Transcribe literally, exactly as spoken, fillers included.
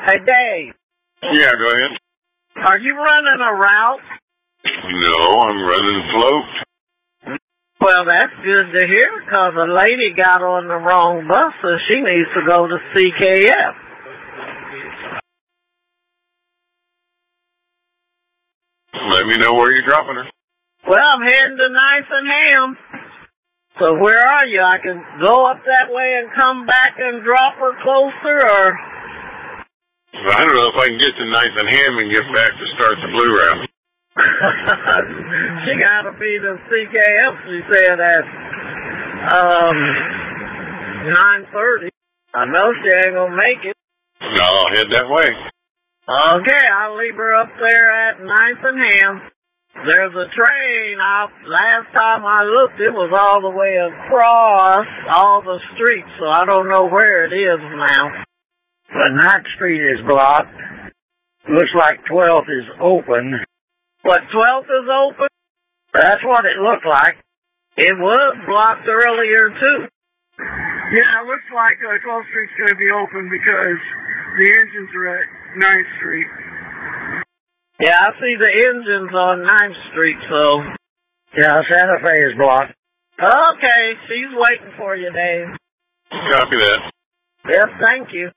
Hey, Dave. Yeah, go ahead. Are you running a route? No, I'm running float. Well, that's good to hear, because a lady got on the wrong bus, so she needs to go to C K F. Let me know where you're dropping her. Well, I'm heading to Nice and Ham. So where are you? I can go up that way and come back and drop her closer, or... Well, I don't know if I can get to Nice and Ham and get back to start the blue route. She got to be to C K F, she said, at um, nine thirty. I know she ain't going to make it. No, I'll head that way. Okay, I'll leave her up there at Nice and Ham. There's a train out. Last time I looked, it was all the way across all the streets, so I don't know where it is now. But ninth Street is blocked. Looks like twelfth is open. What, twelfth is open? That's what it looked like. It was blocked earlier, too. Yeah, it looks like uh, twelfth Street's going to be open because the engines are at ninth Street. Yeah, I see the engines on ninth Street, so... Yeah, Santa Fe is blocked. Okay, she's waiting for you, Dave. Copy that. Yes, thank you.